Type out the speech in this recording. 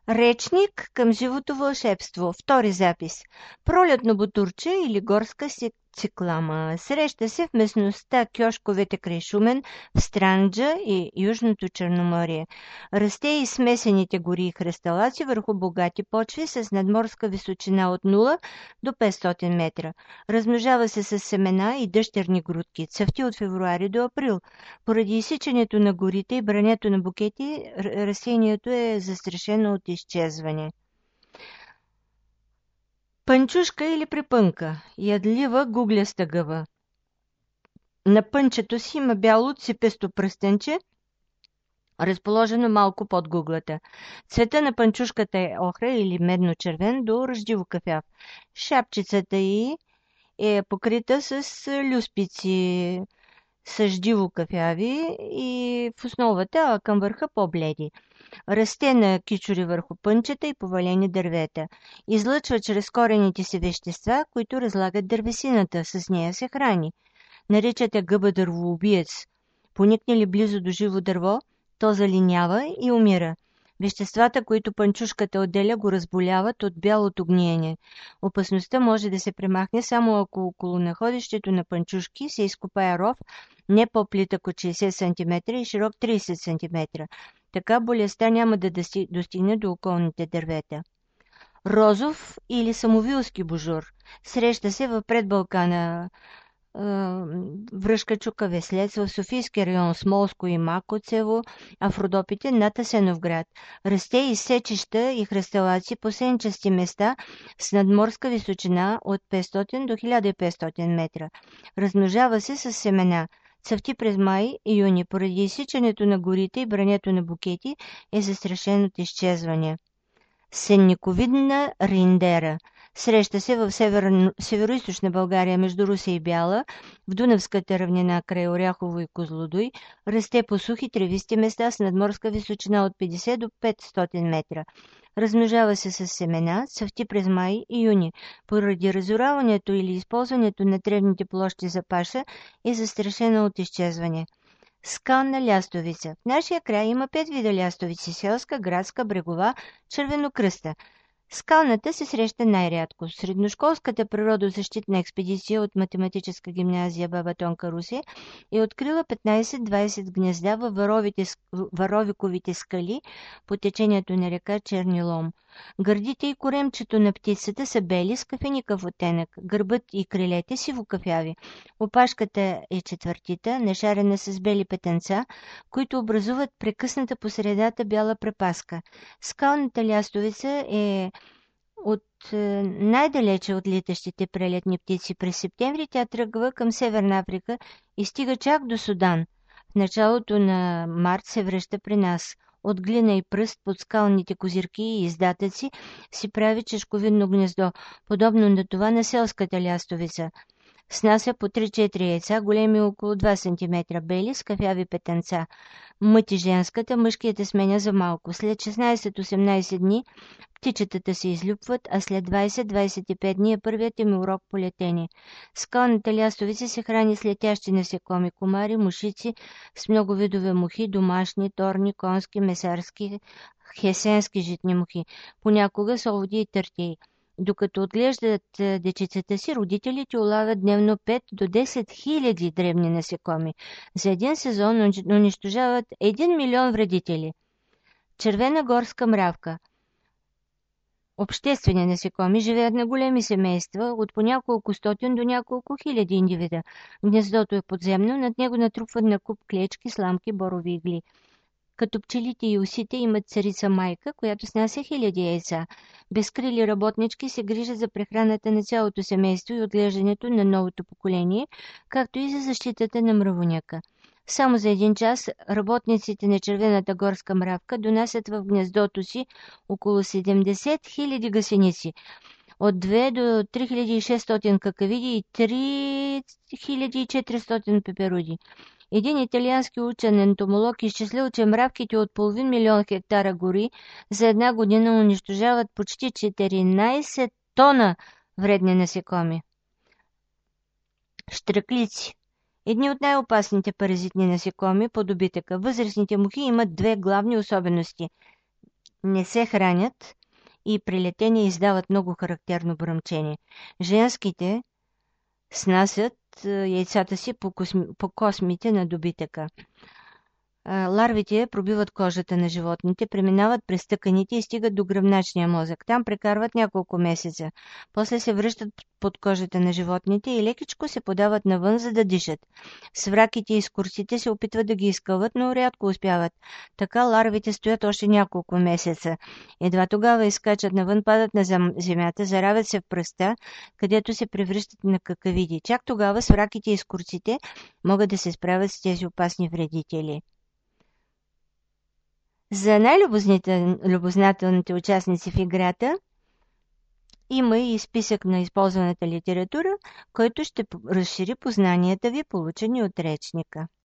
Речник към живото вълшебство. Втори запис. Пролетно бутурче или горска циклама. Среща се в местността Кьошковете край Шумен, в Странджа и Южното Черноморие. Расте и смесените гори и хръсталаци върху богати почви с надморска височина от 0 до 500 метра. Размножава се с семена и дъщерни грудки. Цъфти от февруари до април. Поради изсичането на горите и брането на букети, растението е застрашено от изчезване. Пънчушка или припънка. Ядлива гугляста гъба. На пънчето си има бяло ципесто пръстенче, разположено малко под гуглата. Цвета на пънчушката е охра или медно-червен до ръждиво кафяв. Шапчицата й е покрита с люспици съждиво кафяви и в основата, а към върха по-бледи. Расте на кичури върху пънчета и повалени дървета. Излъчва чрез корените си вещества, които разлагат дървесината. С нея се храни. Наричате гъба дървоубиец. Поникне ли близо до живо дърво, то залинява и умира. Веществата, които пънчушката отделя, го разболяват от бялото гниене. Опасността може да се премахне само ако около находището на пънчушки се изкопае ров не по-плитък от 60 см и широк 30 см. Така болестта няма да достигне до околните дървета. Розов или самовилски божур. Среща се в предбалкана Връшка чука Веслец, в Софийския район Смолско и Макоцево, а в Родопите над Асеновград. Расте из сечища и хръсталаци по сенчести места с надморска височина от 500 до 1500 метра. Размножава се с семена. Цъфти през май и юни. Поради изсичането на горите и брането на букети е застрашен от изчезване. Сенниковидна риндера. Среща се в североизточна България между Русе и Бяла, в Дунавската равнина край Оряхово и Козлодуй. Расте по сухи тревисти места с надморска височина от 50 до 500 метра. Размножава се с семена, цъфти през май и юни. Поради разораването или използването на тревните площи за паша е застрашена от изчезване. Скална лястовица. В нашия край има 5 вида лястовици – селска, градска, брегова, червенокръста. Скалната се среща най-рядко. Средношколската природозащитна експедиция от Математическа гимназия Баба Тонка Русе е открила 15-20 гнезда във варовиковите скали по течението на река Черни лом. Гърдите и коремчето на птицата са бели с кафеникъв оттенък, гърбът и крилете сивокафяви. Опашката е четвъртита, нашарена с бели петънца, които образуват прекъсната по средата бяла препаска. Скалната лястовица е от най-далече от летащите прелетни птици. През септември тя тръгва към Северна Африка и стига чак до Судан. В началото на март се връща при нас. От глина и пръст под скалните козирки и издатъци си прави чешковидно гнездо, подобно на това на селската лястовица. Снася по 3-4 яйца, големи около 2 см, бели с кафяви петънца. Мъти женската, мъжкият я сменя за малко. След 16-18 дни птичетата се излюпват, а след 20-25 дни е първият им урок по летене. Скалната лястовица се храни с летящи насекоми, комари, мушици, с много видове мухи, домашни, торни, конски, месарски, хесенски житни мухи, понякога солоди и търтеи. Докато отглеждат дечицата си, родителите улавят дневно 5 до 10 хиляди дребни насекоми. За един сезон унищожават 1 милион вредители. Червена горска мравка. Обществени насекоми живеят на големи семейства, от по няколко стотин до няколко хиляди индивида. Гнездото е подземно, над него натрупват на куп клечки, сламки, борови игли. Като пчелите и осите имат царица майка, която снася хиляди яйца. Безкрили работнички се грижат за прехраната на цялото семейство и отглеждането на новото поколение, както и за защитата на мравоняка. Само за един час работниците на червената горска мравка донасят в гнездото си около 70 000 гъсеници, от 2 до 3600 какавиди и 3400 пеперуди. Един италиански учен ентомолог изчислил, че мравките от половин милион хектара гори за една година унищожават почти 14 тона вредни насекоми. Щраклици. Едни от най-опасните паразитни насекоми по добитъка. Възрастните мухи имат две главни особености. не се хранят и при летение издават много характерно бръмчение. Женските снасят яйцата си по космите на добитъка. Ларвите пробиват кожата на животните, преминават през тъканите и стигат до гръбначния мозък. Там прекарват няколко месеца. После се връщат под кожата на животните и лекичко се подават навън, за да дишат. Свраките и скорците се опитват да ги изкълват, но рядко успяват. Така ларвите стоят още няколко месеца. Едва тогава изкачат навън, падат на земята, заравят се в пръста, където се превръщат на какавиди. Чак тогава свраките и скорците могат да се справят с тези опасни вредители. За най-любознателните участници в играта има и списък на използваната литература, който ще разшири познанията ви, получени от речника.